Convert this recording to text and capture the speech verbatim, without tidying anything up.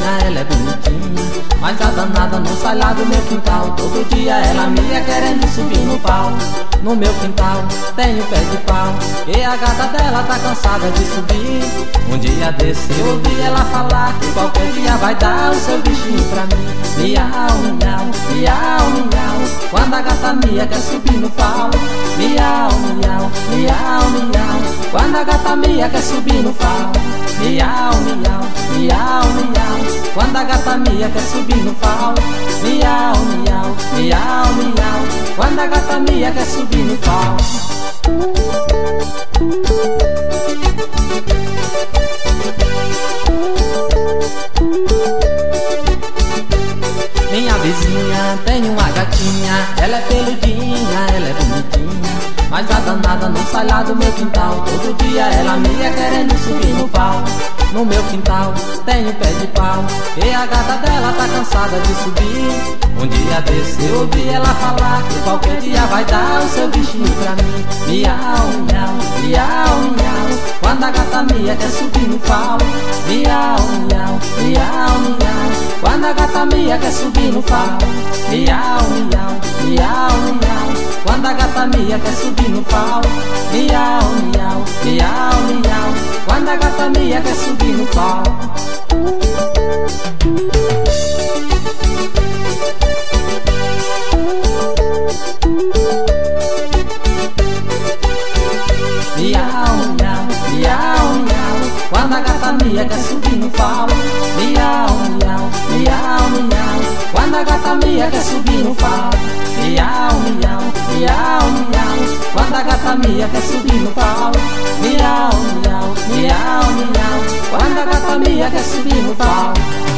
ela é bonitinha, mas a danada não sai lá do meu quintal. Todo dia ela mia querendo subir no pau. No meu quintal tem um pé de pau, e a gata dela tá cansada de subir. Um dia desse eu ouvi ela falar que qualquer dia vai dar o seu bichinho pra mim. Miau, miau, miau, miau, quando a gata mia quer subir no pau. Miau, miau, miau, miau, quando a gata mia quer subir no pau. Miau, miau, miau, miau, quando a gata mia quer subir no pau. Miau, miau, miau, miau, quando a gata mia quer subir no pau. Minha vizinha tem uma gatinha, ela é peludinha, ela é bonitinha, mas a danada não sai lá do meu quintal. Todo dia ela mia querendo subir no pau. No meu quintal tem um pé de pau, e a gata dela tá cansada de subir. Um dia desse eu ouvi ela falar que qualquer dia vai dar o seu bichinho pra mim. Miau, miau, miau, miau, quando a gata mia quer subir no pau. Miau, miau, miau, miau, quando a gata mia quer subir no pau. Miau, miau, miau, miau, quando a gata mia quer subir no pau. Miau, miau, miau, miau, quando a gata mia quer subir no pau. Miau, miau, miau, miau, quando a gata mia quer subir no pau. Miau, miau, miau, miau, quando a gata mia quer subir no pau. Miau, miau, miau, miau, quando a gata mia quer subir no pau. Miau, miau, miau, miau, quando a gata mia quer subir no pau.